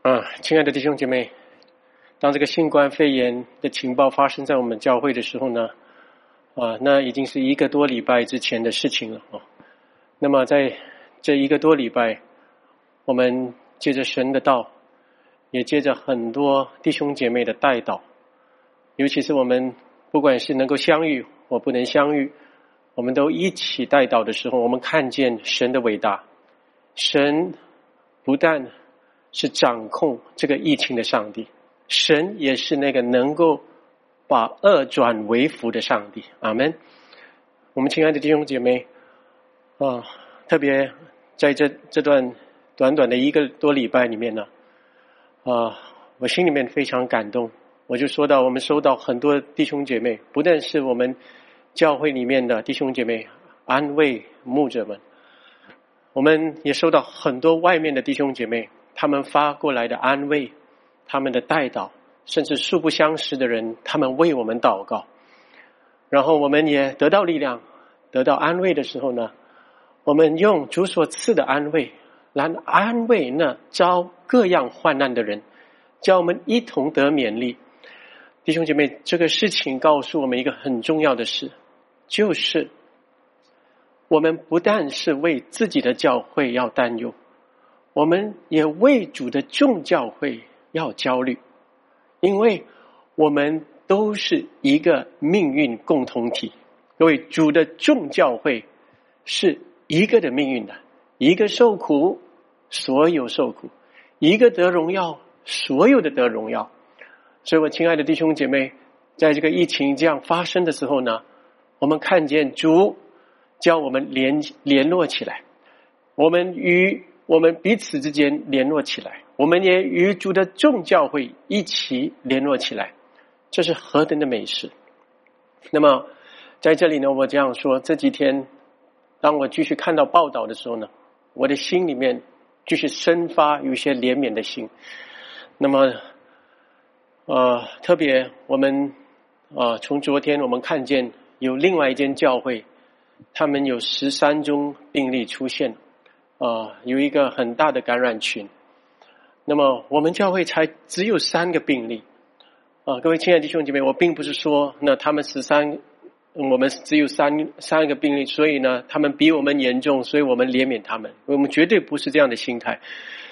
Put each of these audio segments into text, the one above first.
亲爱的弟兄姐妹，当这个新冠肺炎的情报发生在我们教会的时候呢，那已经是1个多礼拜之前的事情了。那么在这1个多礼拜，我们借着神的道，也借着很多弟兄姐妹的代祷，尤其是我们不管是能够相遇或不能相遇，我们都一起代祷的时候，我们看见神的伟大。神不但是掌控这个疫情的上帝，神也是那个能够把恶转为福的上帝。阿们。我们亲爱的弟兄姐妹，特别在这段短短的1个多礼拜里面呢，我心里面非常感动。我就说到，我们收到很多弟兄姐妹，不但是我们教会里面的弟兄姐妹安慰牧者们，我们也收到很多外面的弟兄姐妹，他们发过来的安慰，他们的代祷，甚至素不相识的人，他们为我们祷告。然后我们也得到力量，得到安慰的时候呢，我们用主所赐的安慰来安慰那遭各样患难的人，叫我们一同得勉励。弟兄姐妹，这个事情告诉我们一个很重要的事，就是我们不但是为自己的教会要担忧，我们也为主的众教会要焦虑，因为我们都是一个命运共同体。各位，主的众教会是一个的命运的，一个受苦，所有受苦；一个得荣耀，所有的得荣耀。所以我亲爱的弟兄姐妹，在这个疫情这样发生的时候呢，我们看见主叫我们联络起来，我们与我们彼此之间联络起来，我们也与主的众教会一起联络起来，这是何等的美事。那么在这里呢，我这样说，这几天当我继续看到报道的时候呢，我的心里面继续生发有一些怜悯的心。那么特别我们从昨天我们看见有另外一间教会，他们有13宗病例出现，有一个很大的感染群。那么我们教会才只有3个病例。各位亲爱的弟兄姐妹，我并不是说那他们我们只有三个病例，所以呢他们比我们严重，所以我们怜悯他们。我们绝对不是这样的心态。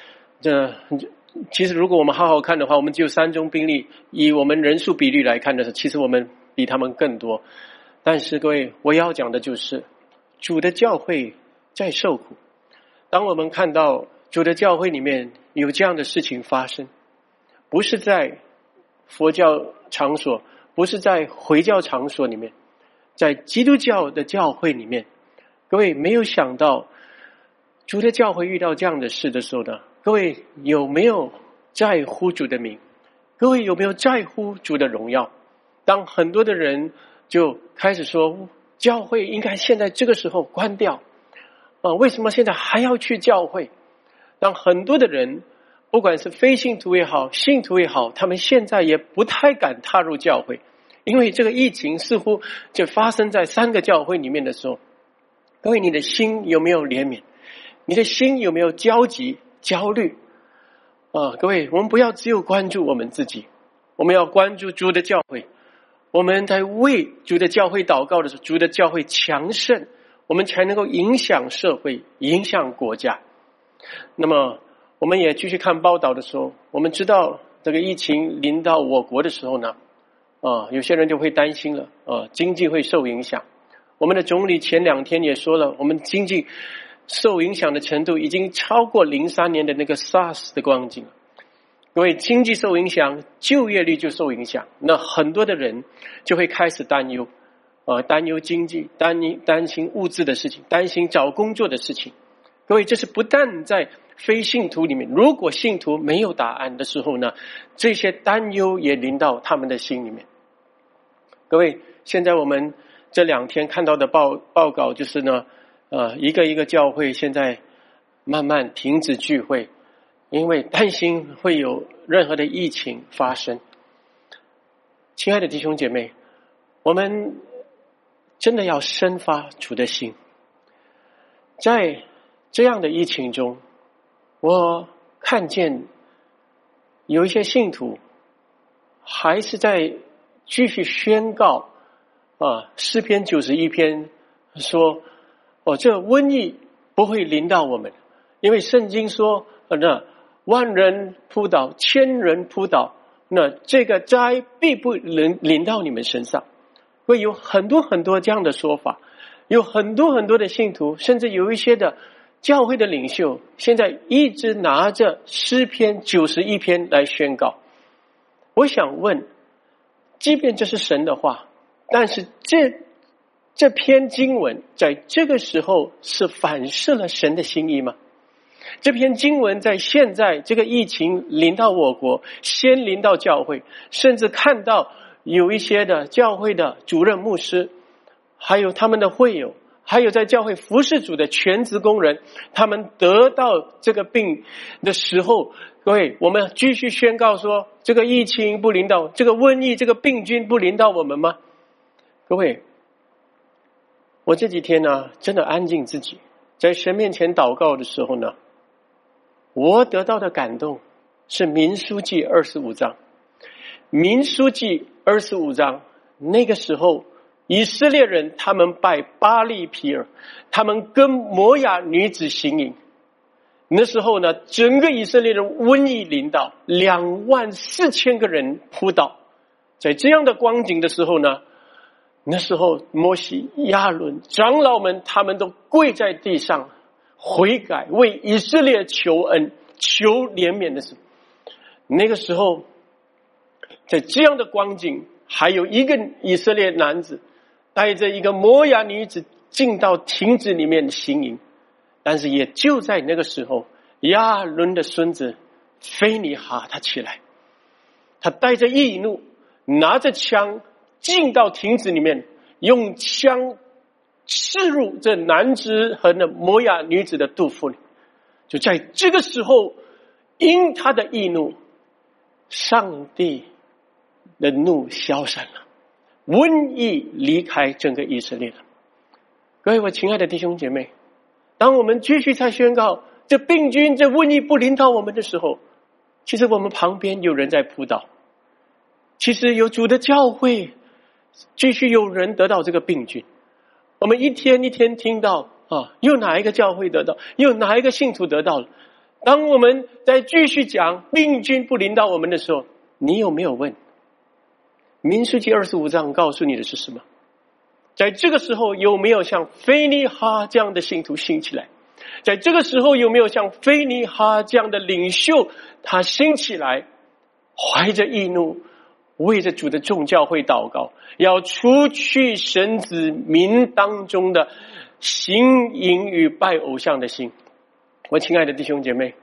其实如果我们好好看的话，我们只有3宗病例，以我们人数比率来看的时候，其实我们比他们更多。但是各位，我要讲的就是主的教会在受苦。当我们看到主的教会里面有这样的事情发生，不是在佛教场所，不是在回教场所里面，在基督教的教会里面，各位没有想到主的教会遇到这样的事的时候呢，各位有没有在乎主的名？各位有没有在乎主的荣耀？当很多的人就开始说教会应该现在这个时候关掉，为什么现在还要去教会？当很多的人不管是非信徒也好，信徒也好，他们现在也不太敢踏入教会，因为这个疫情似乎就发生在3个教会里面的时候，各位你的心有没有怜悯？你的心有没有焦急焦虑？各位，我们不要只有关注我们自己，我们要关注主的教会。我们在为主的教会祷告的时候，主的教会强盛，我们才能够影响社会，影响国家。那么我们也继续看报道的时候，我们知道这个疫情临到我国的时候呢，有些人就会担心了，经济会受影响。我们的总理前2天也说了，我们经济受影响的程度已经超过03年的那个 SARS 的光景了。各位，经济受影响，就业率就受影响，那很多的人就会开始担忧，担忧经济，担心物质的事情，担心找工作的事情。各位，这是不但在非信徒里面，如果信徒没有答案的时候呢，这些担忧也临到他们的心里面。各位，现在我们这2天看到的报告就是呢，一个教会现在慢慢停止聚会，因为担心会有任何的疫情发生。亲爱的弟兄姐妹，我们真的要生发主的心。在这样的疫情中，我看见有一些信徒还是在继续宣告诗篇91篇说这瘟疫不会临到我们，因为圣经说那万人扑倒，千人扑倒，那这个灾必不能临到你们身上。会有很多很多这样的说法，有很多很多的信徒，甚至有一些的教会的领袖现在一直拿着诗篇91篇来宣告。我想问，即便这是神的话，但是这篇经文在这个时候是反射了神的心意吗？这篇经文在现在这个疫情临到我国，先临到教会，甚至看到有一些的教会的主任牧师，还有他们的会友，还有在教会服侍主的全职工人，他们得到这个病的时候，各位，我们继续宣告说这个疫情不临到，这个瘟疫，这个病菌不临到我们吗？各位，我这几天呢真的安静自己，在神面前祷告的时候呢，我得到的感动是民书记25章。民书记25章，那个时候以色列人他们拜巴力毗尔，他们跟摩亚女子行淫。那时候呢，整个以色列人瘟疫临到，24000个人扑倒。在这样的光景的时候呢，那时候摩西、亚伦、长老们他们都跪在地上悔改，为以色列求恩、求怜悯的时候，那个时候在这样的光景，还有一个以色列男子带着一个摩亚女子进到亭子里面行淫。但是也就在那个时候，亚伦的孙子菲尼哈他起来，他带着义怒，拿着枪进到亭子里面，用枪刺入这男子和那摩亚女子的肚腹里。就在这个时候，因他的义怒，上帝的怒消散了，瘟疫离开整个以色列了。各位我亲爱的弟兄姐妹，当我们继续在宣告这病菌、这瘟疫不临到我们的时候，其实我们旁边有人在扑倒，其实有主的教会继续有人得到这个病菌。我们一天一天听到又哪一个教会得到，又哪一个信徒得到了。当我们在继续讲病菌不临到我们的时候，你有没有问民数记25章告诉你的是什么？在这个时候有没有像菲尼哈这样的信徒兴起来？在这个时候有没有像菲尼哈这样的领袖他兴起来，怀着义怒为着主的众教会祷告，要除去神子民当中的行淫与拜偶像的心。我亲爱的弟兄姐妹，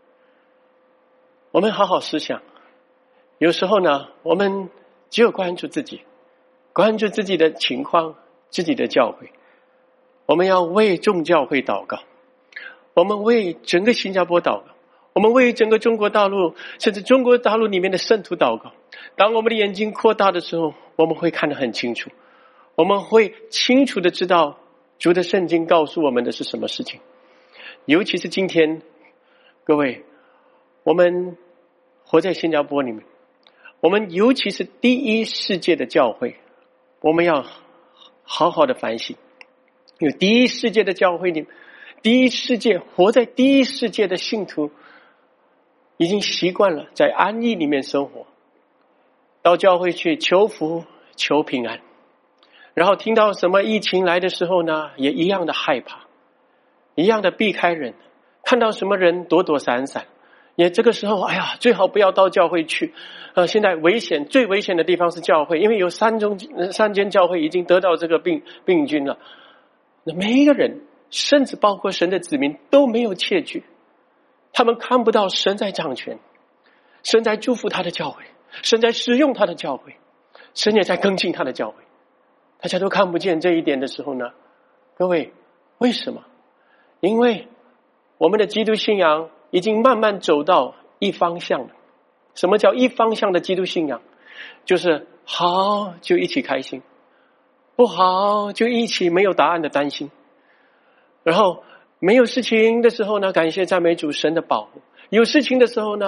我们好好思想，有时候呢我们只有关注自己，关注自己的情况，自己的教会。我们要为众教会祷告，我们为整个新加坡祷告，我们为整个中国大陆，甚至中国大陆里面的圣徒祷告。当我们的眼睛扩大的时候，我们会看得很清楚，我们会清楚的知道主的圣经告诉我们的是什么事情。尤其是今天，各位，我们活在新加坡里面，我们尤其是第一世界的教会，我们要好好的反省。有第一世界的教会里面，第一世界活在第一世界的信徒已经习惯了在安逸里面生活，到教会去求福求平安，然后听到什么疫情来的时候呢，也一样的害怕，一样的避开人，看到什么人躲躲闪闪，也这个时候最好不要到教会去。现在危险，最危险的地方是教会，因为有三间教会已经得到这个病菌了。那每一个人，甚至包括神的子民都没有窃据，他们看不到神在掌权，神在祝福他的教会，神在使用他的教会，神也在更新他的教会。大家都看不见这一点的时候呢，各位，为什么？因为我们的基督信仰已经慢慢走到一方向了。什么叫一方向的基督信仰？就是好就一起开心，不好就一起没有答案的担心，然后没有事情的时候呢，感谢赞美主神的保护，有事情的时候呢，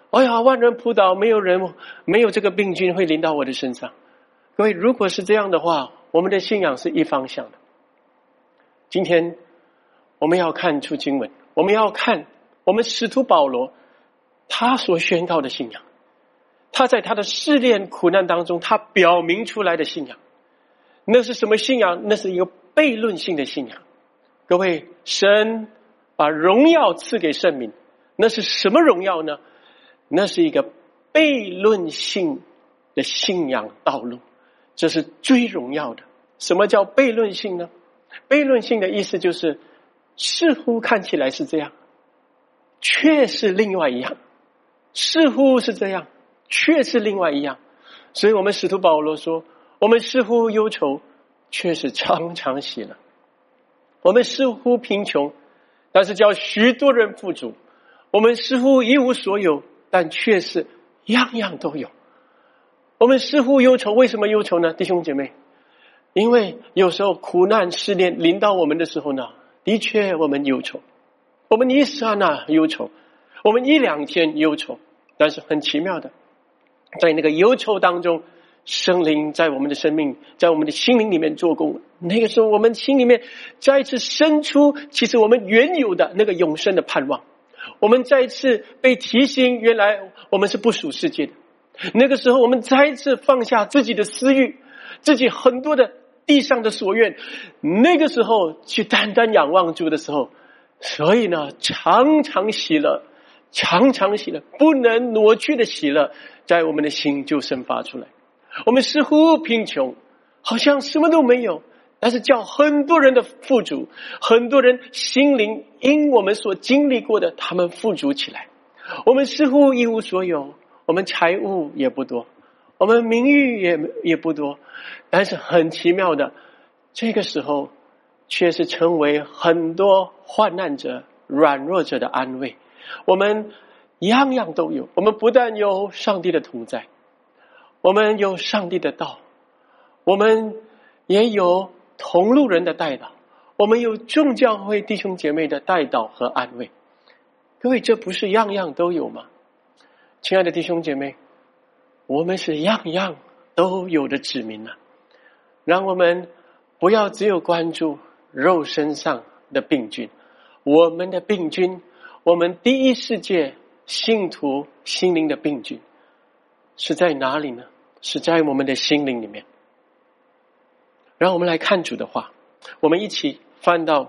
哎呀，万人扑倒，没有这个病菌会临到我的身上。各位，如果是这样的话，我们的信仰是一方向的。今天我们要看出经文，我们要看我们使徒保罗他所宣告的信仰，他在他的试炼苦难当中他表明出来的信仰。那是什么信仰？那是一个悖论性的信仰。各位，神把荣耀赐给圣民，那是什么荣耀呢？那是一个悖论性的信仰道路，这是最荣耀的。什么叫悖论性呢？悖论性的意思就是似乎看起来是这样，却是另外一样，似乎是这样，却是另外一样。所以我们使徒保罗说，我们似乎忧愁，却是常常喜乐；我们似乎贫穷，但是叫许多人富足；我们似乎一无所有，但却是样样都有。我们似乎忧愁，为什么忧愁呢？弟兄姐妹，因为有时候苦难试炼临到我们的时候呢，的确我们忧愁，我们一刹那忧愁，我们一两天忧愁，但是很奇妙的，在那个忧愁当中，圣灵在我们的生命，在我们的心灵里面做工。那个时候我们心里面再一次生出其实我们原有的那个永生的盼望，我们再一次被提醒原来我们是不属世界的。那个时候我们再一次放下自己的私欲，自己很多的地上的所愿，那个时候去单单仰望主的时候，所以呢常常喜乐，常常喜乐，不能挪去的喜乐在我们的心就生发出来。我们似乎贫穷，好像什么都没有，但是叫很多人的富足，很多人心灵因我们所经历过的他们富足起来。我们似乎一无所有，我们财物也不多，我们名誉也不多，但是很奇妙的，这个时候却是成为很多患难者软弱者的安慰。我们样样都有，我们不但有上帝的同在，我们有上帝的道，我们也有同路人的代祷，我们有众教会弟兄姐妹的代祷和安慰。各位，这不是样样都有吗？亲爱的弟兄姐妹，我们是样样都有的子民啊！让我们不要只有关注肉身上的病菌，我们的病菌，我们第一世界信徒心灵的病菌是在哪里呢？是在我们的心灵里面。让我们来看主的话，我们一起翻到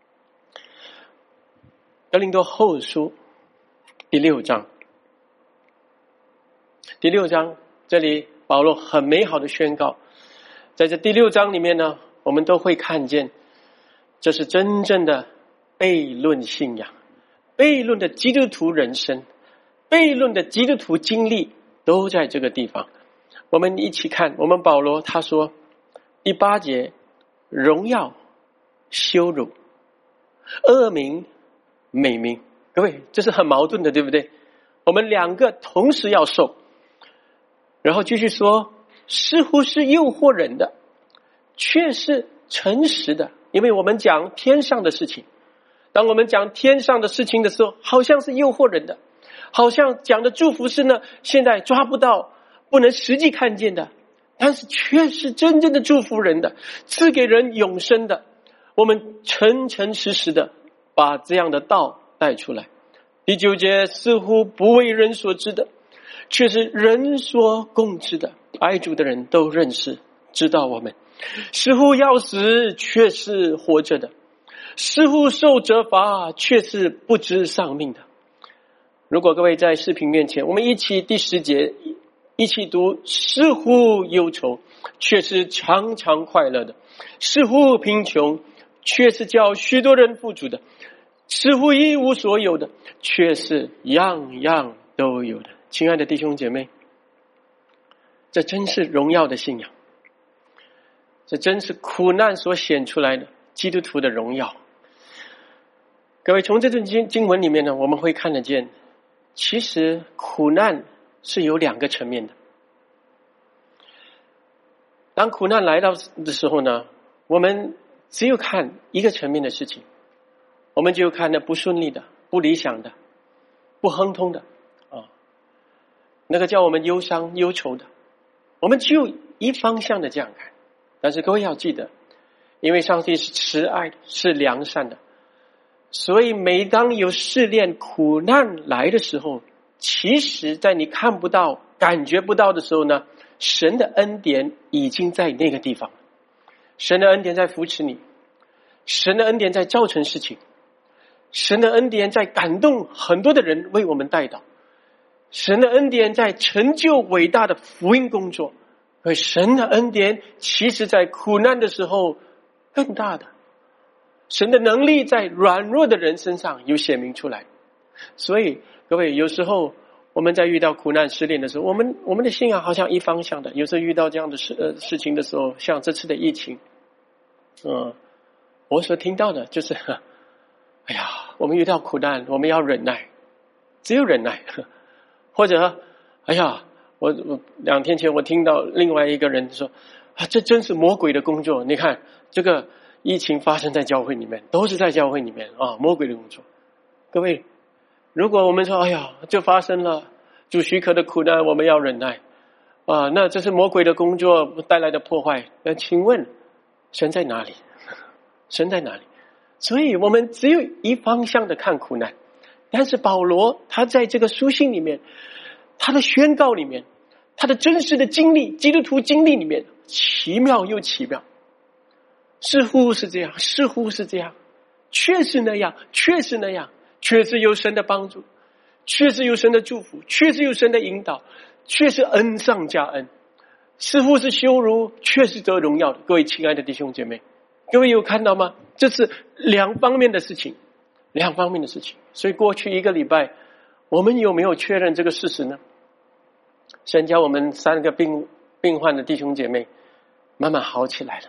哥林多后书第6章。第6章，这里保罗很美好的宣告，在这第6章里面呢，我们都会看见，这是真正的悖论信仰，悖论的基督徒人生，悖论的基督徒经历都在这个地方。我们一起看，我们保罗他说第8节，荣耀、羞辱、恶名、美名。各位，这是很矛盾的，对不对？我们两个同时要受。然后继续说，似乎是诱惑人的，却是诚实的。因为我们讲天上的事情，当我们讲天上的事情的时候，好像是诱惑人的，好像讲的祝福是呢，现在抓不到，不能实际看见的，但是却是真正的祝福人的，赐给人永生的。我们诚诚实实的把这样的道带出来。第9节，似乎不为人所知的，却是人所共知的，爱主的人都认识知道我们。似乎要死，却是活着的；似乎受责罚，却是不知丧命的。如果各位在视频面前，我们一起第10节一起读，似乎忧愁，却是常常快乐的；似乎贫穷，却是叫许多人富足的；似乎一无所有的，却是样样都有的。亲爱的弟兄姐妹，这真是荣耀的信仰，这真是苦难所显出来的基督徒的荣耀。各位，从这段经文里面呢，我们会看得见，其实苦难是有2个层面的。当苦难来到的时候呢，我们只有看一个层面的事情，我们就看那不顺利的、不理想的、不亨通的那个叫我们忧伤忧愁的，我们只有一方向的这样看。但是各位要记得，因为上帝是慈爱的，是良善的，所以每当有试炼苦难来的时候，其实在你看不到感觉不到的时候呢，神的恩典已经在那个地方，神的恩典在扶持你，神的恩典在造成事情，神的恩典在感动很多的人为我们代祷，神的恩典在成就伟大的福音工作。而神的恩典其实在苦难的时候更大的，神的能力在软弱的人身上有显明出来。所以各位，有时候我们在遇到苦难试炼的时候，我们的信仰好像一方向的。有时候遇到这样的事情的时候，像这次的疫情，我所听到的就是哎呀，我们遇到苦难我们要忍耐，只有忍耐。或者哎呀，我2天前我听到另外一个人说这真是魔鬼的工作。你看这个疫情发生在教会里面，都是在教会里面魔鬼的工作。各位，如果我们说哎呀就发生了主许可的苦难，我们要忍耐那这是魔鬼的工作带来的破坏，那请问神在哪里？神在哪里？所以我们只有一方向的看苦难。但是保罗他在这个书信里面，他的宣告里面，他的真实的经历，基督徒经历里面，奇妙又奇妙。似乎是这样，似乎是这样，确实那样，确实那样，确实有神的帮助，确实有神的祝福，确实有神的引导，确实恩上加恩。似乎是羞辱，确实得荣耀的。各位亲爱的弟兄姐妹，各位有看到吗？这是两方面的事情，两方面的事情。所以过去1个礼拜，我们有没有确认这个事实呢？神叫我们3个病患的弟兄姐妹慢慢好起来了。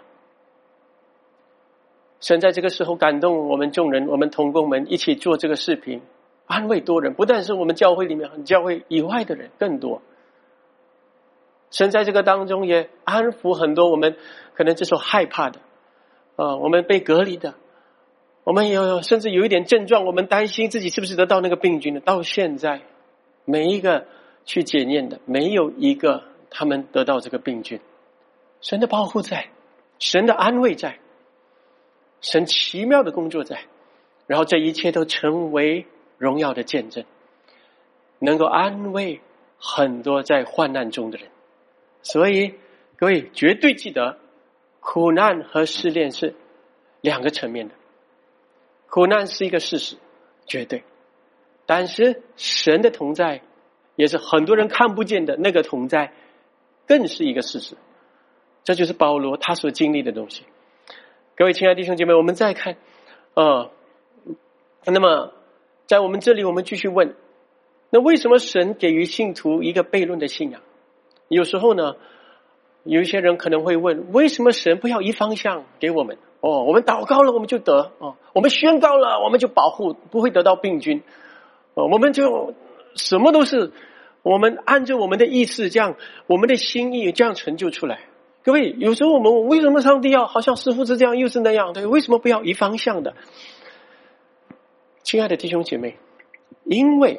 神在这个时候感动我们众人，我们同工们一起做这个视频，安慰多人，不但是我们教会里面，教会以外的人更多。神在这个当中也安抚很多我们可能这时候害怕的我们被隔离的，我们甚至有一点症状，我们担心自己是不是得到那个病菌的。到现在每一个去检验的，没有一个他们得到这个病菌。神的保护在，神的安慰在，神奇妙的工作在，然后这一切都成为荣耀的见证，能够安慰很多在患难中的人。所以各位绝对记得，苦难和试炼是2个层面的。苦难是一个事实，绝对，但是神的同在也是很多人看不见的，那个同在更是一个事实。这就是保罗他所经历的东西。各位亲爱的弟兄姐妹，我们再看那么在我们这里我们继续问，那为什么神给予信徒一个悖论的信仰？有时候呢，有一些人可能会问，为什么神不要一方向给我们？我们祷告了我们就得我们宣告了我们就保护，不会得到病菌我们就什么都是我们按照我们的意思，这样我们的心意这样成就出来。各位，有时候我们为什么上帝要好像似乎是这样又是那样的？为什么不要一方向的？亲爱的弟兄姐妹，因为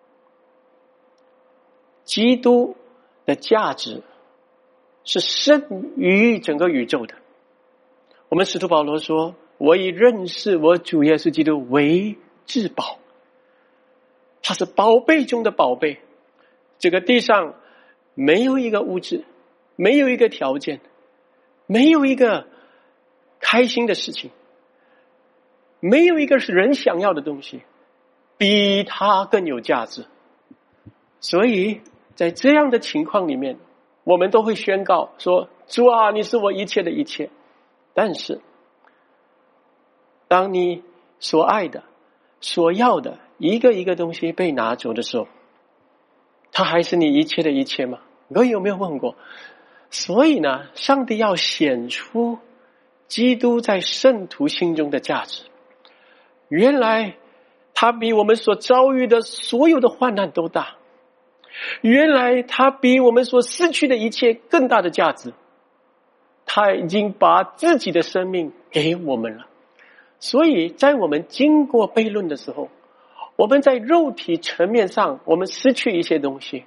基督的价值是胜于整个宇宙的。我们使徒保罗说，我以认识我主耶稣基督为至宝，他是宝贝中的宝贝。这个地上没有一个物质，没有一个条件，没有一个开心的事情，没有一个是人想要的东西比他更有价值。所以在这样的情况里面，我们都会宣告说，主啊，你是我一切的一切。但是当你所爱的所要的一个一个东西被拿走的时候，它还是你一切的一切吗？各位有没有问过？所以呢，上帝要显出基督在圣徒心中的价值。原来他比我们所遭遇的所有的患难都大，原来他比我们所失去的一切更大的价值。他已经把自己的生命给我们了。所以在我们经过悖论的时候，我们在肉体层面上我们失去一些东西，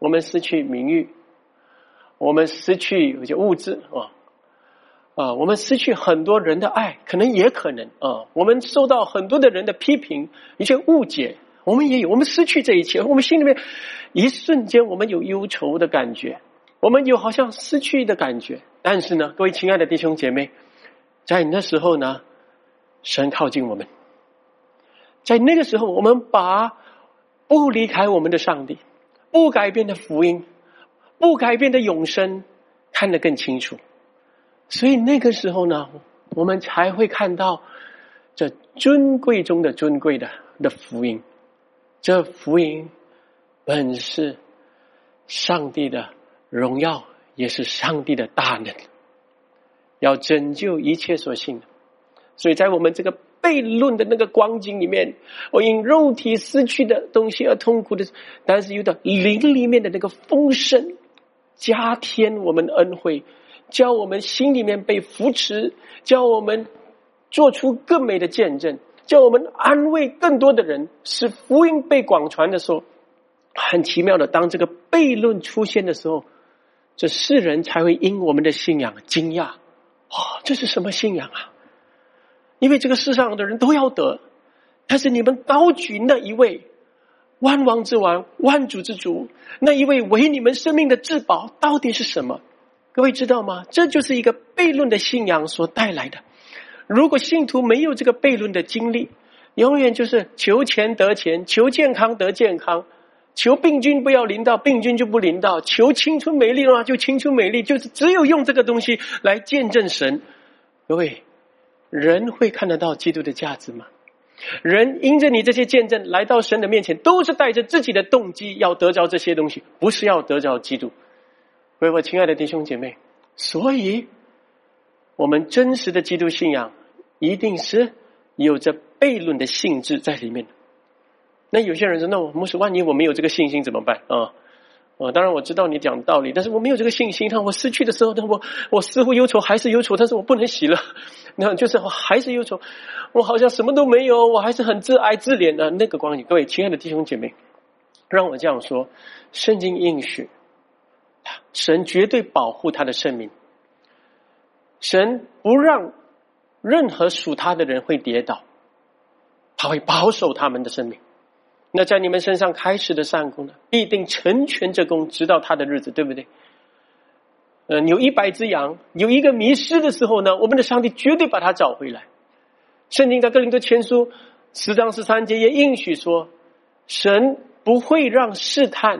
我们失去名誉，我们失去有些物质我们失去很多人的爱，也可能我们受到很多的人的批评，一些误解，我们也有，我们失去这一切，我们心里面一瞬间我们有忧愁的感觉，我们有好像失去的感觉。但是呢，各位亲爱的弟兄姐妹，在那时候呢，神靠近我们，在那个时候我们把不离开我们的上帝，不改变的福音，不改变的永生看得更清楚。所以那个时候呢，我们才会看到这尊贵中的尊贵的福音。这福音本是上帝的荣耀，也是上帝的大能，要拯救一切所信的。所以在我们这个悖论的那个光景里面，我因肉体失去的东西而痛苦的，但是有的灵里面的那个丰盛加添我们的恩惠，叫我们心里面被扶持，叫我们做出更美的见证，叫我们安慰更多的人，使福音被广传的时候，很奇妙的，当这个悖论出现的时候，这世人才会因我们的信仰惊讶。这是什么信仰啊？因为这个世上的人都要得，但是你们高举那一位万王之王，万主之主，那一位为你们生命的至宝到底是什么？各位知道吗？这就是一个悖论的信仰所带来的。如果信徒没有这个悖论的经历，永远就是求钱得钱，求健康得健康，求病菌不要临到，病菌就不临到，求青春美丽的话就青春美丽，就是只有用这个东西来见证神。各位，人会看得到基督的价值吗？人因着你这些见证来到神的面前，都是带着自己的动机要得着这些东西，不是要得着基督。各位我亲爱的弟兄姐妹，所以我们真实的基督信仰一定是有着悖论的性质在里面的。那有些人说，那牧师，万一我没有这个信心怎么办当然我知道你讲道理，但是我没有这个信心，我失去的时候，我似乎忧愁还是忧愁，但是我不能喜乐，那就是我还是忧愁，我好像什么都没有，我还是很自哀自怜的那个光景。各位亲爱的弟兄姐妹，让我这样说，圣经应许神绝对保护他的圣民，神不让任何属他的人会跌倒，他会保守他们的生命。那在你们身上开始的善功呢，必定成全这功，直到他的日子，对不对？有100只羊，有一个迷失的时候呢，我们的上帝绝对把他找回来。圣经在哥林多前书10章13节也应许说，神不会让试探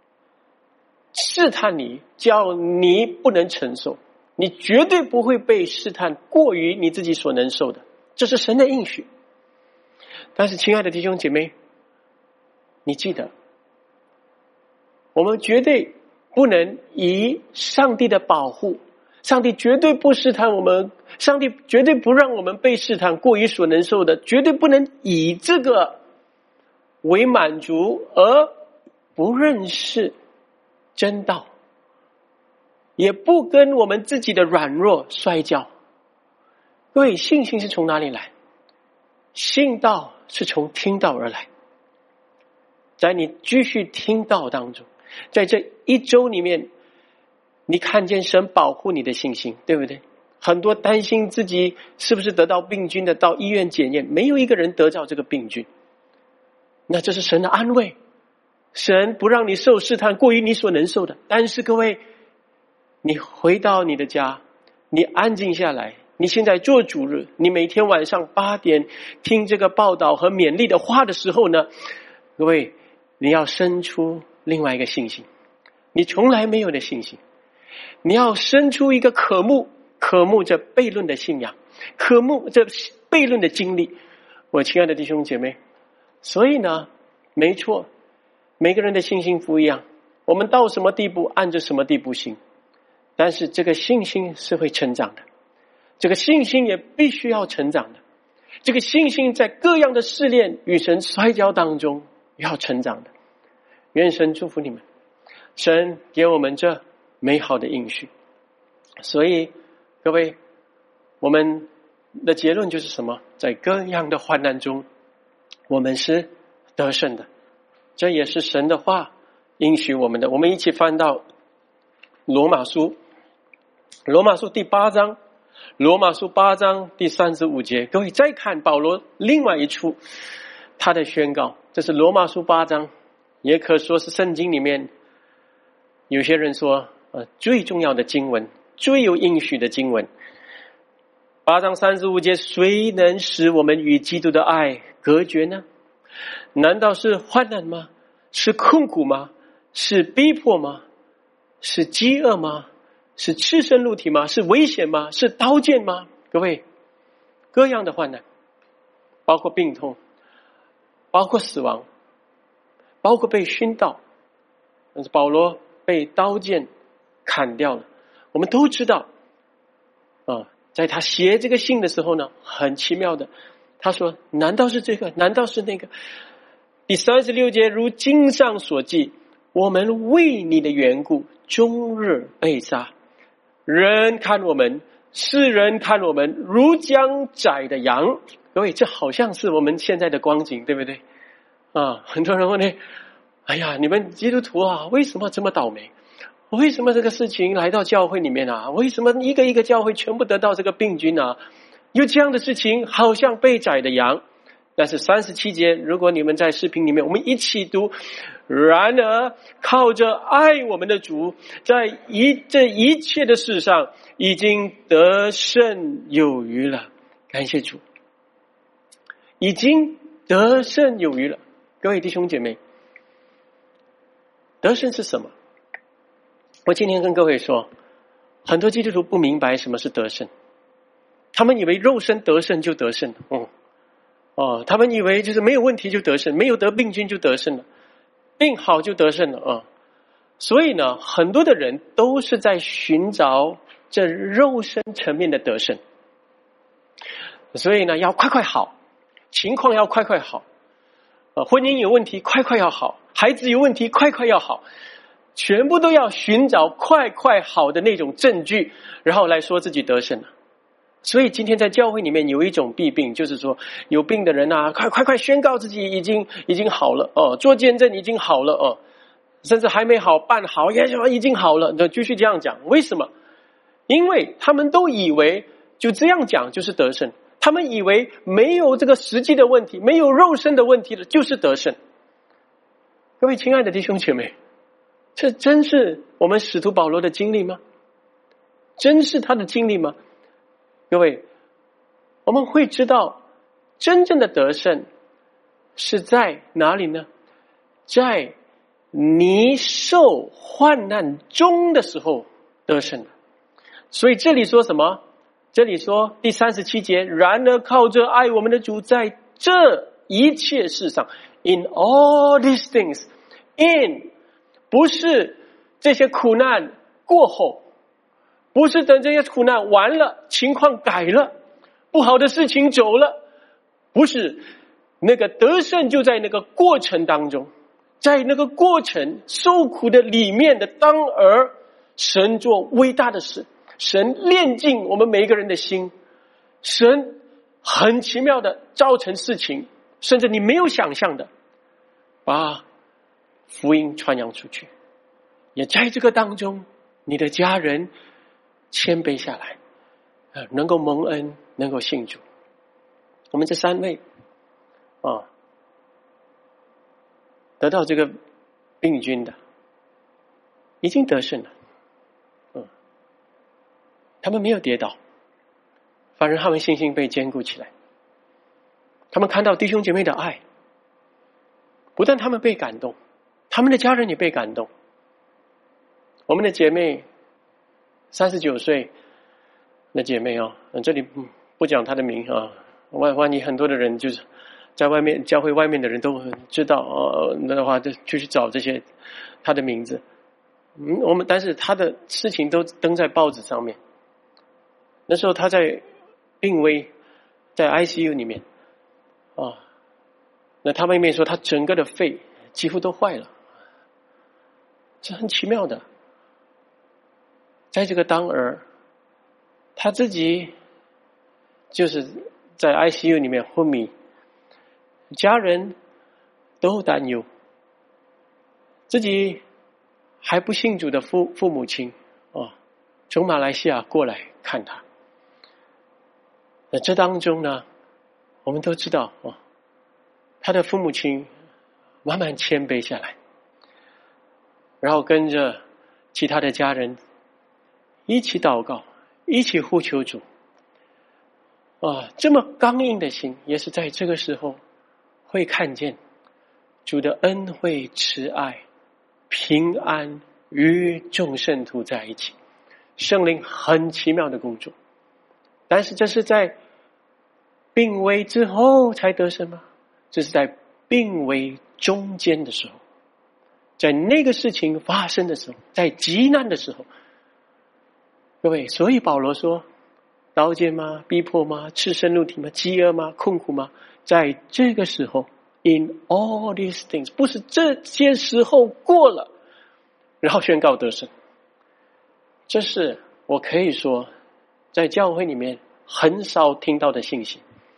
你，叫你不能承受，你绝对不会被试探过于你自己所能受的，这是神的应许。但是亲爱的弟兄姐妹，你记得，我们绝对不能以上帝的保护，上帝绝对不试探我们，上帝绝对不让我们被试探过于所能受的，绝对不能以这个为满足而不认识真道，也不跟我们自己的软弱摔跤。各位，信心是从哪里来？信道是从听道而来。在你继续听道当中，在这一周里面，你看见神保护你的信心，对不对？很多担心自己是不是得到病菌的，到医院检验，没有一个人得到这个病菌，那这是神的安慰。神不让你受试探过于你所能受的。但是各位，你回到你的家，你安静下来，你现在做主日，你每天晚上8点听这个报道和勉励的话的时候呢，各位，你要生出另外一个信心，你从来没有的信心，你要生出一个渴慕这悖论的信仰，渴慕这悖论的经历。我亲爱的弟兄姐妹，所以呢，没错，每个人的信心不一样，我们到什么地步按着什么地步行，但是这个信心是会成长的，这个信心也必须要成长的，这个信心在各样的试炼与神摔跤当中要成长的。愿神祝福你们，神给我们这美好的应许。所以各位，我们的结论就是什么？在各样的患难中，我们是得胜的，这也是神的话应许我们的。我们一起翻到罗马书第8章，罗马书8章第35节。各位再看保罗另外一处他的宣告，这是罗马书8章，也可说是圣经里面有些人说最重要的经文，最有应许的经文。8章35节，谁能使我们与基督的爱隔绝呢？难道是患难吗？是困苦吗？是逼迫吗？是饥饿吗？是赤身露体吗？是危险吗？是刀剑吗？各位，各样的患难，包括病痛，包括死亡，包括被熏到，但是保罗被刀剑砍掉了。我们都知道在他写这个信的时候呢，很奇妙的，他说难道是这个？难道是那个？第36节，如经上所记，我们为你的缘故终日被杀，人看我们，世人看我们如将宰的羊。各位，这好像是我们现在的光景，对不对？很多人问呢，哎呀，你们基督徒为什么这么倒霉？为什么这个事情来到教会里面为什么一个一个教会全部得到这个病菌有这样的事情，好像被宰的羊。但是37节，如果你们在视频里面，我们一起读。然而靠着爱我们的主，在这一切的事上已经得胜有余了。感谢主，已经得胜有余了。各位弟兄姐妹，得胜是什么？我今天跟各位说，很多基督徒不明白什么是得胜，他们以为肉身得胜就得胜了。他们以为就是没有问题就得胜，没有得病菌就得胜了，病好就得胜了所以呢，很多的人都是在寻找这肉身层面的得胜，所以呢，要快快好，情况要快快好，婚姻有问题快快要好，孩子有问题快快要好，全部都要寻找快快好的那种证据，然后来说自己得胜了。所以今天在教会里面有一种弊病，就是说有病的人快宣告自己已经好了做见证已经好了甚至还没好办好也已经好了，继续这样讲。为什么？因为他们都以为就这样讲就是得胜，他们以为没有这个实际的问题，没有肉身的问题的就是得胜。各位亲爱的弟兄姐妹，这真是我们使徒保罗的经历吗？真是他的经历吗？各位，我们会知道真正的得胜是在哪里呢？在你受患难中的时候得胜的。所以这里说什么？这里说第37节，然而靠着爱我们的主，在这一切事上 in all these things in 不是这些苦难过后，不是等这些苦难完了，情况改了，不好的事情走了，不是，那个得胜就在那个过程当中，在那个过程受苦的里面的当儿，神做伟大的事，神炼尽我们每一个人的心，神很奇妙的造成事情，甚至你没有想象的把福音传扬出去，也在这个当中你的家人谦卑下来能够蒙恩，能够信主。我们这3位得到这个病菌的已经得胜了他们没有跌倒，反而他们信心被坚固起来，他们看到弟兄姐妹的爱，不但他们被感动，他们的家人也被感动。我们的姐妹39岁的姐妹这里不讲她的名万一很多的人就是在外面教会外面的人都知道那的话就去找这些她的名字但是她的事情都登在报纸上面。那时候她在病危，在 ICU 里面那她妹妹说她整个的肺几乎都坏了，这很奇妙的。在这个当儿，他自己就是在 ICU 里面昏迷，家人都担忧，自己还不信主的父母亲从马来西亚过来看他。那这当中呢，我们都知道他的父母亲慢慢谦卑下来，然后跟着其他的家人一起祷告，一起呼求主。这么刚硬的心，也是在这个时候会看见主的恩惠、慈爱、平安与众圣徒在一起，圣灵很奇妙的工作。但是这是在病危之后才得胜吗？这是在病危中间的时候，在那个事情发生的时候，在极难的时候。各位，所以保罗说，刀剑吗？逼迫吗？赤身露体吗？饥饿吗？困苦吗？在这个时候 in all these things， 不是这些时候过了然后宣告得胜。这是我可以说在教会里面很少听到的信息。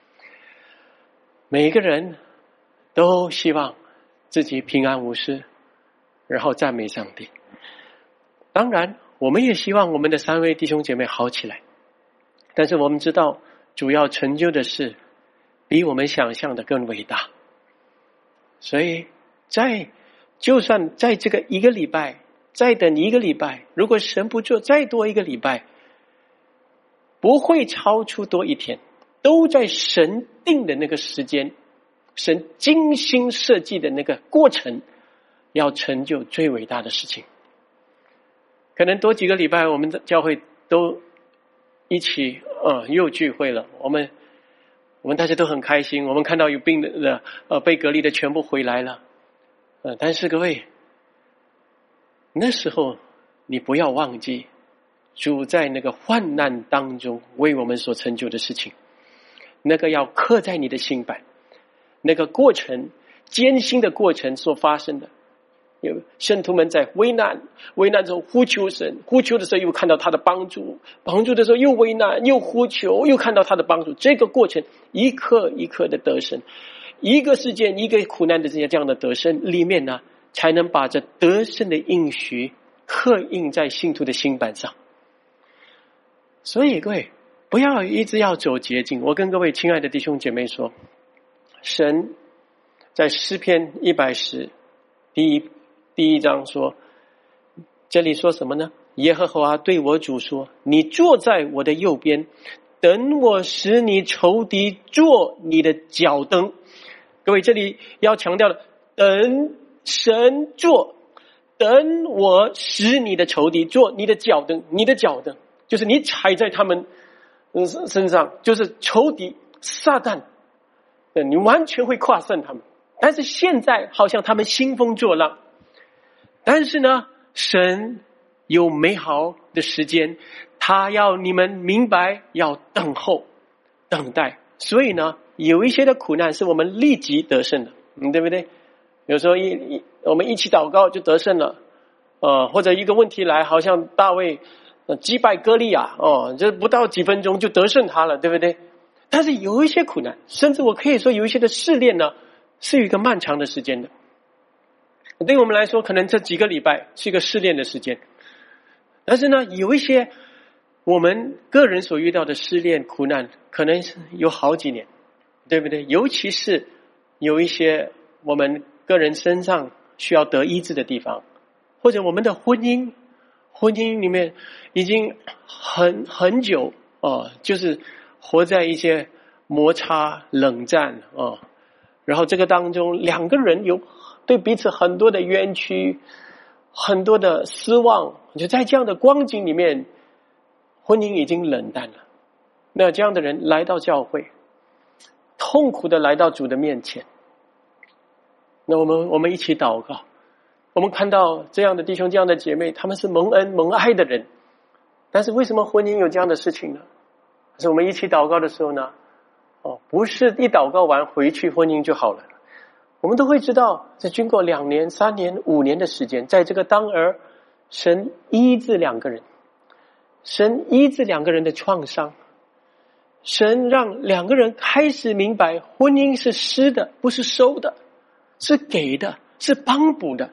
每一个人都希望自己平安无事，然后赞美上帝。当然我们也希望我们的3位弟兄姐妹好起来，但是我们知道主要成就的事比我们想象的更伟大。所以就算在这个1个礼拜，再等1个礼拜，如果神不做再多1个礼拜，不会超出多1天，都在神定的那个时间，神精心设计的那个过程，要成就最伟大的事情。可能多几个礼拜，我们的教会都一起又聚会了，我们大家都很开心，我们看到有病的被隔离的全部回来了。但是各位，那时候你不要忘记主在那个患难当中为我们所成就的事情，那个要刻在你的心版，那个过程艰辛的过程所发生的。有圣徒们在危难中呼求神，呼求的时候又看到他的帮助，帮助的时候又危难又呼求，又看到他的帮助。这个过程一刻一刻的得胜，一个事件一个苦难的这样的得胜里面呢，才能把这得胜的应许刻印在信徒的心版上。所以各位不要一直要走捷径。我跟各位亲爱的弟兄姐妹说，神在诗篇110第一章说，这里说什么呢？耶和华对我主说，你坐在我的右边，等我使你仇敌做你的脚蹬。各位这里要强调的，等神做，等我使你的仇敌做你的脚蹬。你的脚蹬就是你踩在他们身上，就是仇敌撒旦，你完全会跨胜他们。但是现在好像他们兴风作浪，但是呢，神有美好的时间，他要你们明白，要等候等待。所以呢，有一些的苦难是我们立即得胜的，对不对？有时候我们一起祷告就得胜了，或者一个问题来，好像大卫击败歌利亚，这不到几分钟就得胜他了，对不对？但是有一些苦难，甚至我可以说有一些的试炼呢，是有一个漫长的时间的。对我们来说，可能这几个礼拜是一个试炼的时间，但是呢，有一些我们个人所遇到的试炼苦难，可能是有好几年，对不对？尤其是有一些我们个人身上需要得医治的地方，或者我们的婚姻里面已经很久就是活在一些摩擦、冷战然后这个当中两个人有对彼此很多的冤屈，很多的失望，就在这样的光景里面，婚姻已经冷淡了。那这样的人来到教会，痛苦的来到主的面前，那我们一起祷告。我们看到这样的弟兄这样的姐妹，他们是蒙恩蒙爱的人，但是为什么婚姻有这样的事情呢？是我们一起祷告的时候呢，不是一祷告完回去婚姻就好了。我们都会知道，在经过2年、3年、5年的时间，在这个当儿，神医治2个人，神医治2个人的创伤，神让2个人开始明白，婚姻是施的，不是收的，是给的，是帮补的。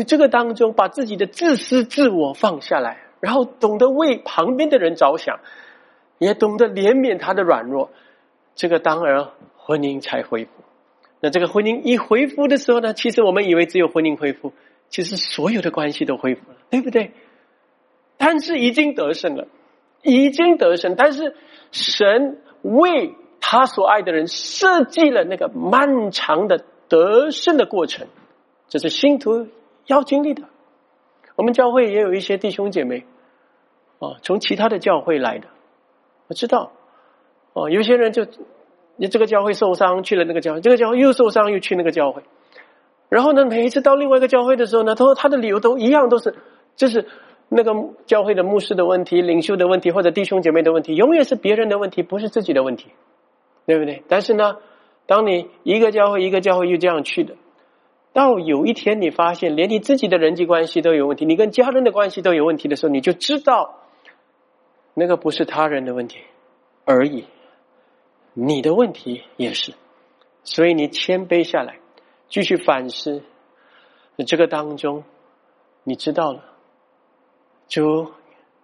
这个当中把自己的自私自我放下来，然后懂得为旁边的人着想，也懂得怜悯他的软弱，这个当然婚姻才恢复。那这个婚姻一恢复的时候呢，其实我们以为只有婚姻恢复，其实所有的关系都恢复了，对不对？但是已经得胜了，已经得胜，但是神为他所爱的人设计了那个漫长的得胜的过程，这是信徒要经历的。我们教会也有一些弟兄姐妹从其他的教会来的，我知道有些人就这个教会受伤去了那个教会，这个教会又受伤又去那个教会，然后呢每一次到另外一个教会的时候呢，他的理由都一样，都是就是那个教会的牧师的问题、领袖的问题或者弟兄姐妹的问题，永远是别人的问题，不是自己的问题，对不对？但是呢，当你一个教会一个教会又这样去的，到有一天你发现连你自己的人际关系都有问题，你跟家人的关系都有问题的时候，你就知道那个不是他人的问题而已，你的问题也是。所以你谦卑下来，继续反思，这个当中你知道了，主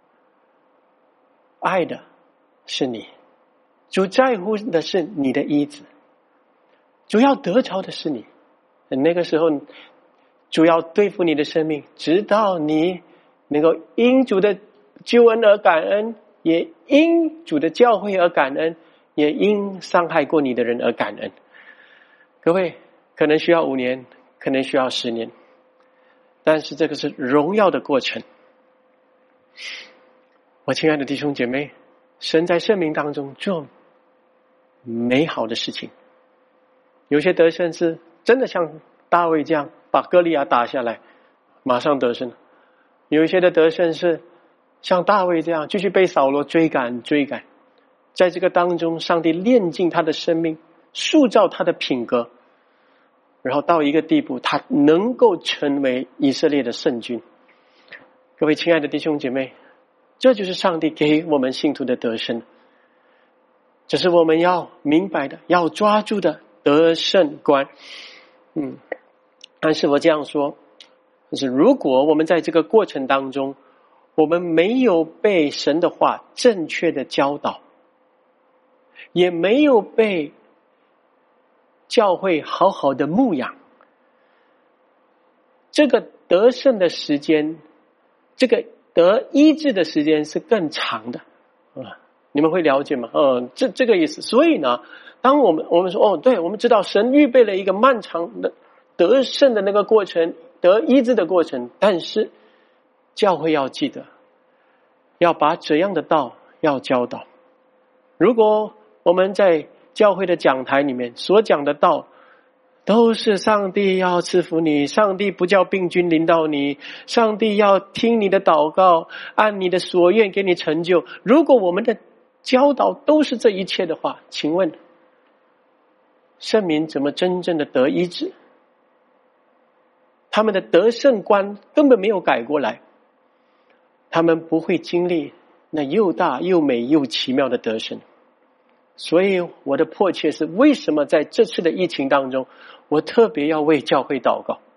爱的是你，主在乎的是你的医治，主要得着的是你。那个时候主要对付你的生命，直到你能够因主的救恩而感恩，也因主的教诲而感恩，也因伤害过你的人而感恩。各位，可能需要5年，可能需要10年，但是这个是荣耀的过程。我亲爱的弟兄姐妹，神在生命当中做美好的事情，有些得胜是真的像大卫这样把歌利亚打下来马上得胜，有一些的得胜是像大卫这样继续被扫罗追赶，在这个当中上帝炼净他的生命，塑造他的品格，然后到一个地步他能够成为以色列的圣君。各位亲爱的弟兄姐妹，这就是上帝给我们信徒的得胜，这是我们要明白的，要抓住的得胜观。但是我这样说，就是如果我们在这个过程当中，我们没有被神的话正确的教导，也没有被教会好好的牧养，这个得胜的时间，这个得医治的时间是更长的你们会了解吗？这个意思。所以呢，当我们说对，我们知道神预备了一个漫长的得胜的那个过程，得医治的过程，但是教会要记得要把怎样的道要教导。如果我们在教会的讲台里面所讲的道都是上帝要赐福你，上帝不叫病菌临到你，上帝要听你的祷告，按你的所愿给你成就，如果我们的教导都是这一切的话，请问圣民怎么真正的得医治？他们的得胜观根本没有改过来，他们不会经历那又大又美又奇妙的得胜。所以我的迫切是，为什么在这次的疫情当中，我特别要为教会祷告，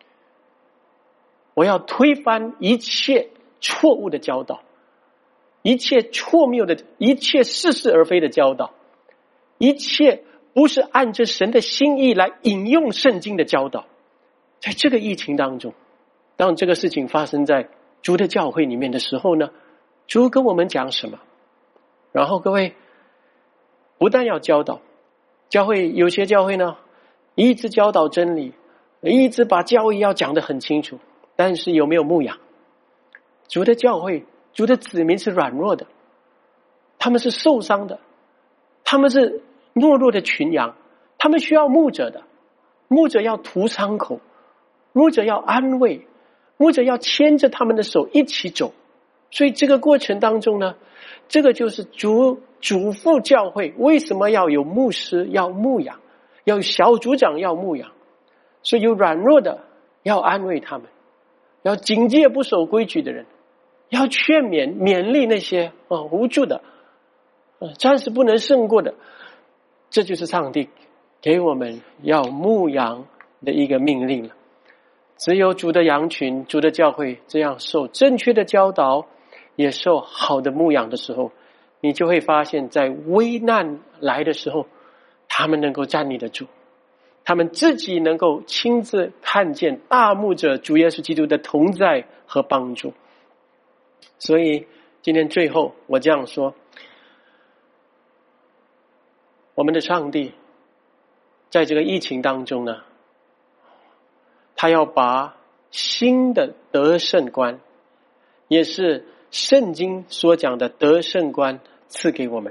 我要推翻一切错误的教导，一切错谬的，一切似是而非的教导，一切不是按着神的心意来引用圣经的教导。在这个疫情当中，当这个事情发生在主的教会里面的时候呢，主跟我们讲什么？然后各位不但要教导，教会有些教会呢一直教导真理，一直把教义要讲得很清楚，但是有没有牧养？主的教会，主的子民是软弱的，他们是受伤的，他们是懦弱的群羊，他们需要牧者的，牧者要涂伤口，牧者要安慰，牧者要牵着他们的手一起走。所以这个过程当中呢，这个就是嘱咐教会为什么要有牧师要牧养，要有小组长要牧养。所以有软弱的要安慰他们，要警戒不守规矩的人，要劝勉励那些无助的，暂时不能胜过的。这就是上帝给我们要牧养的一个命令了。 只有主的羊群，主的教会这样受正确的教导，也受好的牧养的时候，你就会发现在危难来的时候，他们能够站立得住，他们自己能够亲自看见大牧者主耶稣基督的同在和帮助。所以今天最后我这样说，我们的上帝在这个疫情当中呢，他要把新的得胜观，也是圣经所讲的得胜观赐给我们。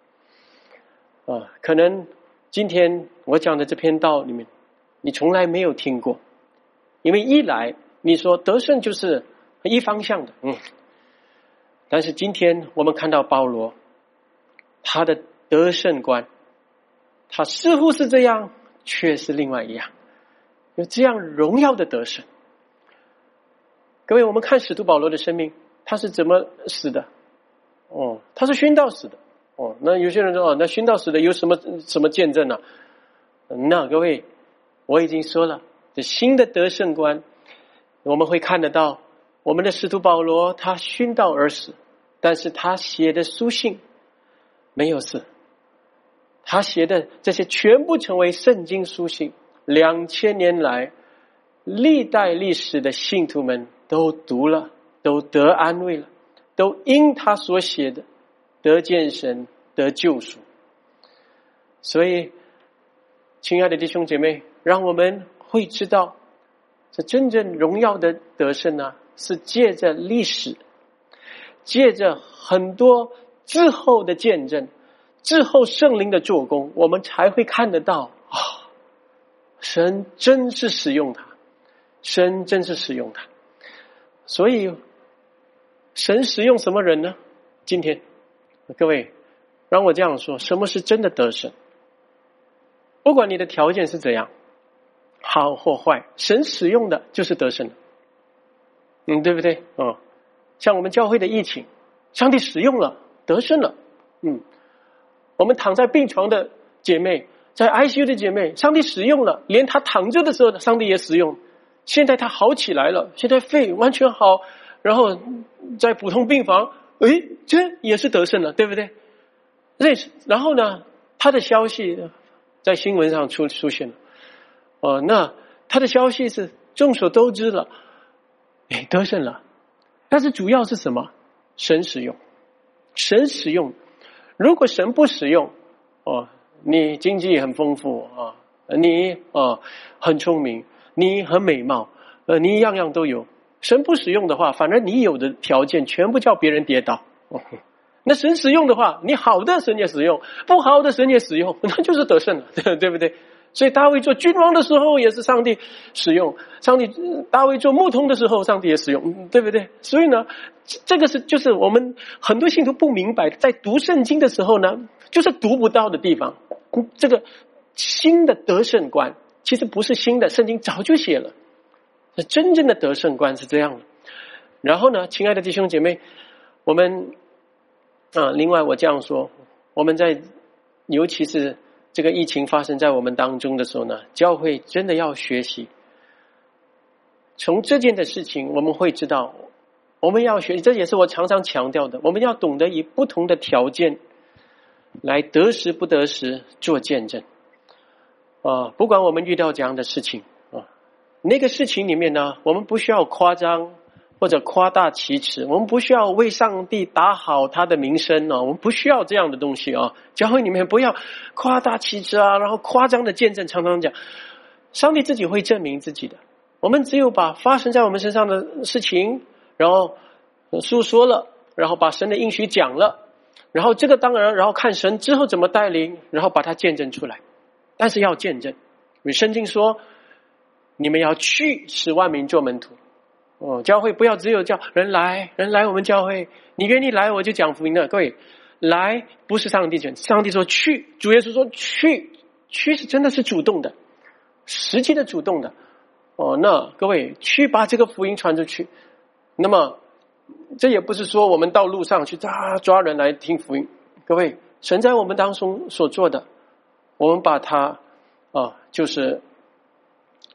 可能今天我讲的这篇道里面你从来没有听过，因为一来你说得胜就是一方向的，但是今天我们看到保罗他的得胜观，他似乎是这样，却是另外一样，有这样荣耀的得胜。各位，我们看使徒保罗的生命，他是怎么死的？他是殉道死的。那有些人说，那殉道死的有什么见证呢？那各位，我已经说了，这新的得胜观，我们会看得到，我们的使徒保罗他殉道而死，但是他写的书信没有死，他写的这些全部成为圣经书信，2000年来历代历史的信徒们都读了，都得安慰了，都因他所写的得见神，得救赎。所以亲爱的弟兄姐妹，让我们会知道，这真正荣耀的得胜呢，是借着历史，借着很多之后的见证，之后圣灵的做工，我们才会看得到神真是使用他，神真是使用他。所以神使用什么人呢？今天各位，让我这样说，什么是真的得胜？不管你的条件是怎样，好或坏，神使用的就是得胜的，对不对？像我们教会的疫情，上帝使用了，得胜了。我们躺在病床的姐妹，在 ICU 的姐妹，上帝使用了，连她躺着的时候，上帝也使用。现在她好起来了，现在肺完全好，然后在普通病房，这也是得胜了，对不对？然后呢，她的消息在新闻上出现了，那她的消息是众所周知了，得胜了。但是主要是什么？神使用，神使用。如果神不使用，你经济很丰富你很聪明，你很美貌，你样样都有。神不使用的话，反而你有的条件全部叫别人跌倒。那神使用的话，你好的神也使用，不好的神也使用，那就是得胜了，对不对？所以大卫做君王的时候也是上帝使用，大卫做牧童的时候上帝也使用，对不对？所以呢，这个就是我们很多信徒不明白，在读圣经的时候呢，就是读不到的地方。这个新的得胜观其实不是新的，圣经早就写了，真正的得胜观是这样的。然后呢，亲爱的弟兄姐妹，我们另外我这样说，我们在尤其是这个疫情发生在我们当中的时候呢，教会真的要学习，从这件的事情我们会知道，我们要学习，这也是我常常强调的，我们要懂得以不同的条件来得时不得时做见证。不管我们遇到这样的事情那个事情里面呢，我们不需要夸张或者夸大其词，我们不需要为上帝打好他的名声我们不需要这样的东西教会里面不要夸大其词然后夸张的见证，常常讲上帝自己会证明自己的。我们只有把发生在我们身上的事情然后诉说了，然后把神的应许讲了，然后这个当然然后看神之后怎么带领，然后把它见证出来。但是要见证，因为圣经说你们要去使万民做门徒教会不要只有叫人来我们教会，你愿意来我就讲福音的。各位，来不是上帝讲，上帝说去，主耶稣说去是真的是主动的，实际的主动的那各位去把这个福音传出去。那么这也不是说我们到路上去抓人来听福音，各位，神在我们当中所做的，我们把它就是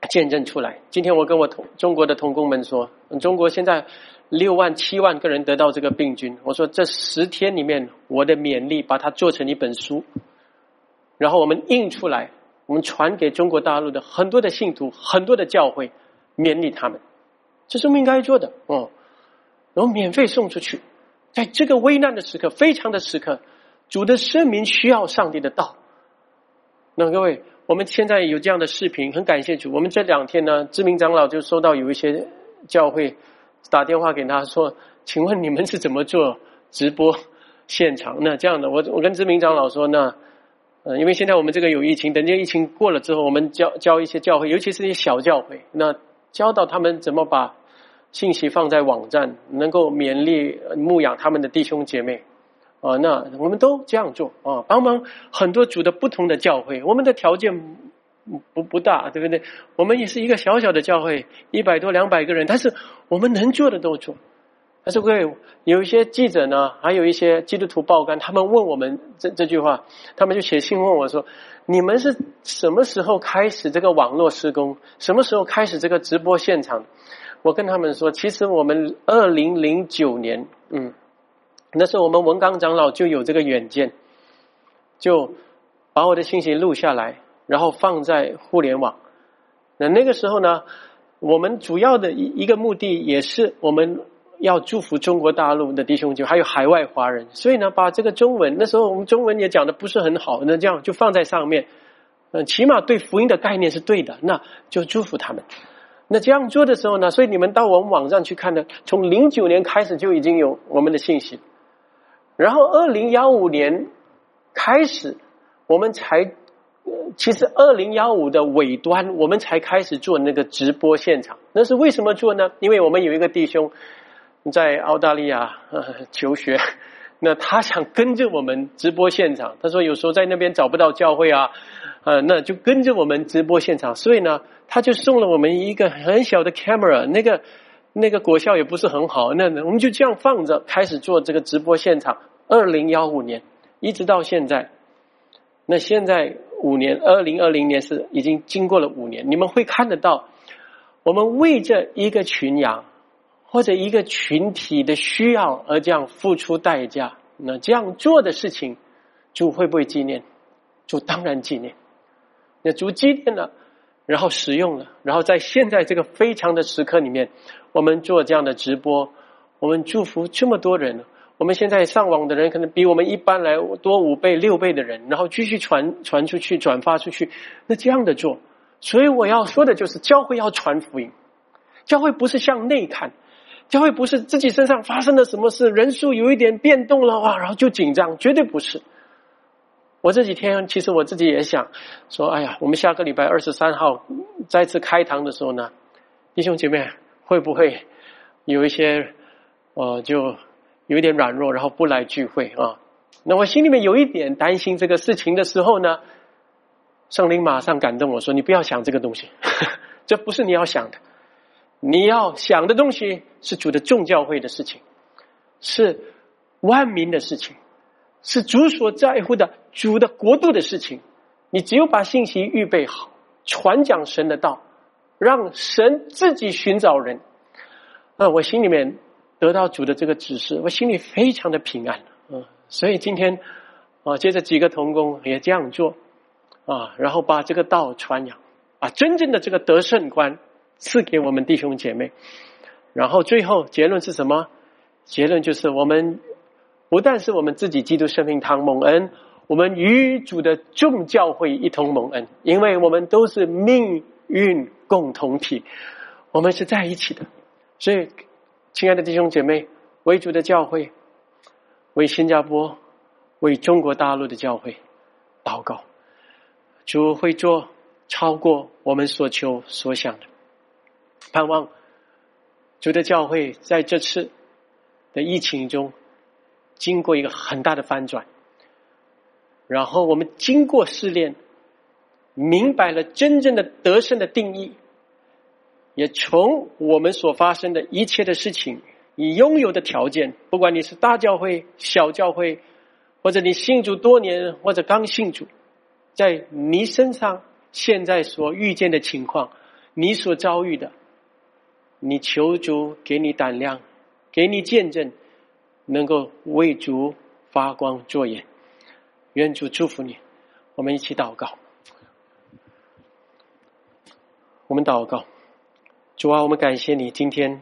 见证出来。今天我跟我中国的同工们说，中国现在6万7万个人得到这个病菌，我说这10天里面，我的勉励把它做成一本书，然后我们印出来，我们传给中国大陆的很多的信徒，很多的教会，勉励他们，这是我们应该做的然后免费送出去。在这个危难的时刻，非常的时刻，主的生命需要上帝的道。那各位，我们现在有这样的视频，很感谢主。我们这2天呢，知名长老就收到有一些教会打电话给他说，请问你们是怎么做直播现场？那这样的，我跟知名长老说，那因为现在我们这个有疫情，等这疫情过了之后，我们教一些教会，尤其是一些小教会，那教导他们怎么把信息放在网站，能够勉励牧养他们的弟兄姐妹那我们都这样做帮忙很多主的不同的教会。我们的条件不大，对不对？我们也是一个小小的教会，100多200个人，但是我们能做的都做。但是各位，有一些记者呢，还有一些基督徒报刊，他们问我们这句话，他们就写信问我说，你们是什么时候开始这个网络施工，什么时候开始这个直播现场？我跟他们说，其实我们2009年那时候我们文刚长老就有这个远见，就把我的信息录下来，然后放在互联网。那个时候呢，我们主要的一个目的也是我们要祝福中国大陆的弟兄姐妹，还有海外华人。所以呢，把这个中文，那时候我们中文也讲的不是很好，那这样就放在上面，起码对福音的概念是对的，那就祝福他们。那这样做的时候呢，所以你们到我们网站去看呢，从09年开始就已经有我们的信息，然后2015年开始，我们才其实2015的尾端，我们才开始做那个直播现场。那是为什么做呢？因为我们有一个弟兄在澳大利亚求学，那他想跟着我们直播现场，他说有时候在那边找不到教会那就跟着我们直播现场。所以呢，他就送了我们一个很小的 camera， 那个果效也不是很好，那我们就这样放着开始做这个直播现场。2015年一直到现在，那现在5年，2020年是已经经过了5年，你们会看得到，我们为着一个群羊或者一个群体的需要而这样付出代价，那这样做的事情，主会不会纪念？主当然纪念。那主纪念了，然后使用了，然后在现在这个非常的时刻里面，我们做这样的直播，我们祝福这么多人。我们现在上网的人可能比我们一般来多5倍6倍的人，然后继续传出去，转发出去，那这样的做。所以我要说的就是教会要传福音，教会不是向内看，教会不是自己身上发生了什么事，人数有一点变动了然后就紧张，绝对不是。我这几天其实我自己也想说，哎呀，我们下个礼拜23号再次开堂的时候呢，弟兄姐妹会不会有一些就有一点软弱，然后不来聚会那我心里面有一点担心这个事情的时候呢，圣灵马上感动我说，你不要想这个东西这不是你要想的，你要想的东西是主的众教会的事情，是万民的事情，是主所在乎的主的国度的事情。你只有把信息预备好，传讲神的道，让神自己寻找人我心里面得到主的这个指示，我心里非常的平安所以今天接着几个同工也这样做然后把这个道传扬，把真正的这个得胜观赐给我们弟兄姐妹。然后最后结论是什么？结论就是我们不但是我们自己基督生命堂蒙恩，我们与主的众教会一同蒙恩，因为我们都是命运共同体，我们是在一起的。所以亲爱的弟兄姐妹，为主的教会，为新加坡，为中国大陆的教会祷告，主会做超过我们所求所想的。盼望主的教会在这次的疫情中经过一个很大的翻转，然后我们经过试炼，明白了真正的得胜的定义，也从我们所发生的一切的事情，你拥有的条件，不管你是大教会小教会，或者你信主多年或者刚信主，在你身上现在所遇见的情况， 你所遭遇的，你求主给你胆量，给你见证，能够为主发光作盐。愿主祝福你。我们一起祷告。我们祷告，主啊，我们感谢你今天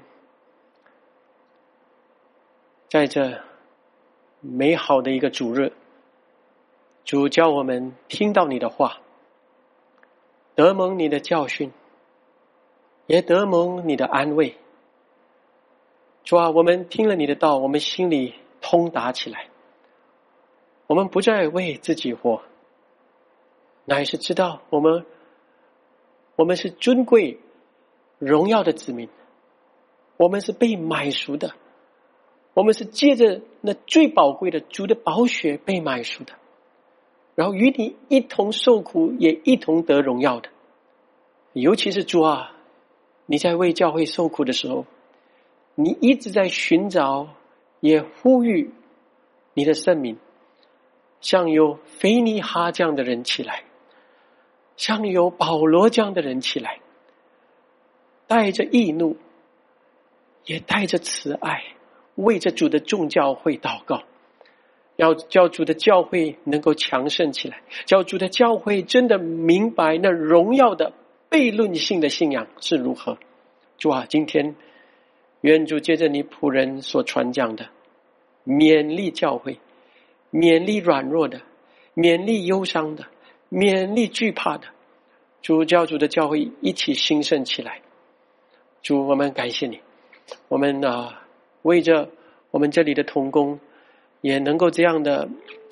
在这美好的一个主日，主教我们听到你的话，得蒙你的教训，也得蒙你的安慰。主啊，我们听了你的道，我们心里通达起来，我们不再为自己活，乃是知道我们是尊贵荣耀的子民，我们是被买赎的，我们是借着那最宝贵的主的宝血被买赎的，然后与你一同受苦，也一同得荣耀的。尤其是主啊，你在为教会受苦的时候，你一直在寻找也呼吁你的圣民，像有腓尼哈这样的人起来，像有保罗这样的人起来，带着义怒，也带着慈爱，为着主的众教会祷告，要叫主的教会能够强盛起来，叫主的教会真的明白那荣耀的悖论性的信仰是如何。主啊，今天愿主借着你仆人所传讲的，勉励教会，勉励软弱的，勉励忧伤的，勉励惧怕的。主，教主的教会一起兴盛起来。主，我们感谢你，我们为着我们这里的同工也能够这样的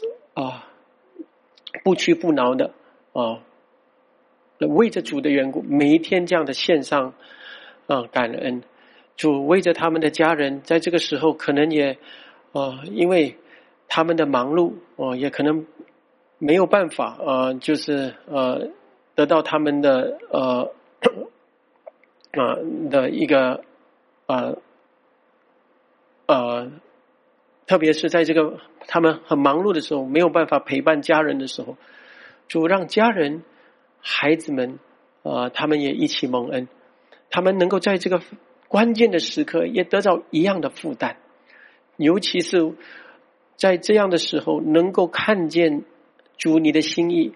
不屈不挠的为着主的缘故，每一天这样的献上感恩。主，为着他们的家人，在这个时候可能也因为他们的忙碌也可能没有办法就是得到他们的的一个特别是在这个他们很忙碌的时候，没有办法陪伴家人的时候，主让家人孩子们他们也一起蒙恩，他们能够在这个关键的时刻也得到一样的负担，尤其是在这样的时候能够看见主你的心意，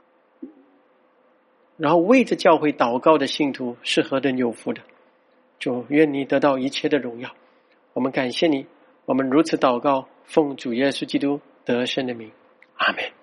然后为着教会祷告的信徒是何等有福的。主，愿你得到一切的荣耀。我们感谢你，我们如此祷告，奉主耶稣基督得胜的名，阿们。